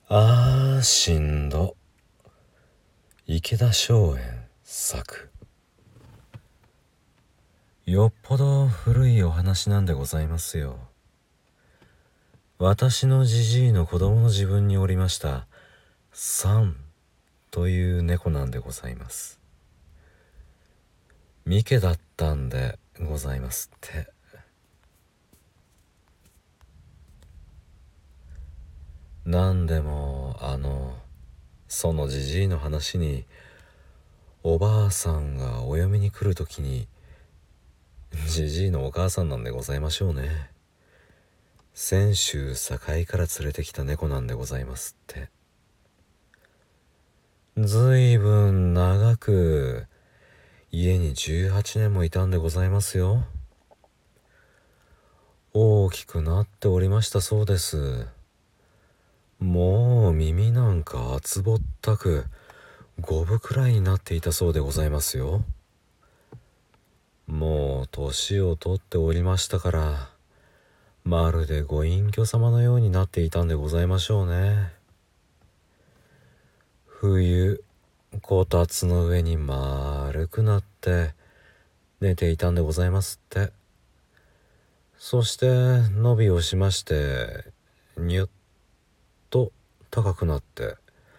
しんど。池田松園作。よっぽど古いお話なんでございますよ。私のじじいの子供の自分におりましたサンという猫なんでございます。三家だったんでございますって。なんでもそのじじいの話におばあさんがお嫁に来るときに、じじいのお母さんなんでございましょうね。泉州堺から連れてきた猫なんでございますって。ずいぶん長く家に18年もいたんでございますよ。大きくなっておりましたそうです。もう耳なんか厚ぼったく5分くらいになっていたそうでございますよ。もう年を取っておりましたから、まるでご隠居様のようになっていたんでございましょうね。冬、こたつの上に丸くなって寝ていたんでございますって。そして伸びをしまして、にゅっと高くなって、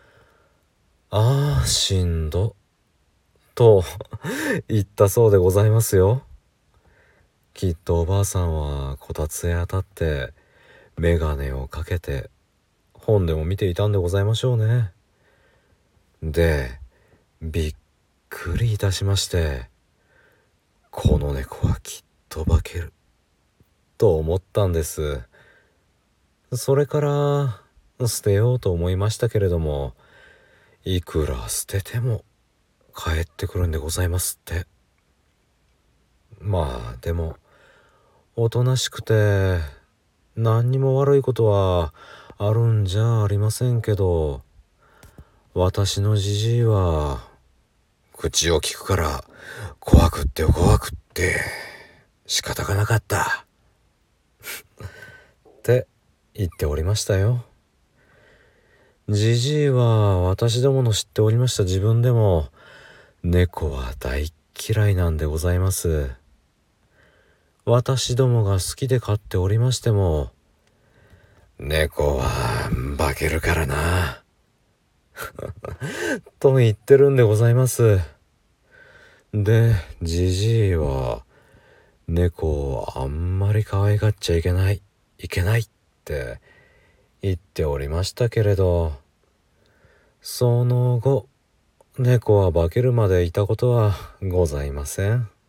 しんどと言ったそうでございますよ。きっとおばあさんはこたつへ当たって眼鏡をかけて本でも見ていたんでございましょうね。で、びっくりいたしまして、この猫はきっと化けると思ったんです。それから捨てようと思いましたけれども、いくら捨てても帰ってくるんでございますって。まあでもおとなしくて何にも悪いことはあるんじゃありませんけど、私のじじいは口を聞くから怖くって仕方がなかったって言っておりましたよ。じじいは私どもの知っておりました自分でも猫は大嫌いなんでございます。私どもが好きで飼っておりましても、猫は化けるからなと言ってるんでございます。で、じじいは猫をあんまり可愛がっちゃいけない、いけないって言っておりましたけれど、その後猫は化けるまでいたことはございません。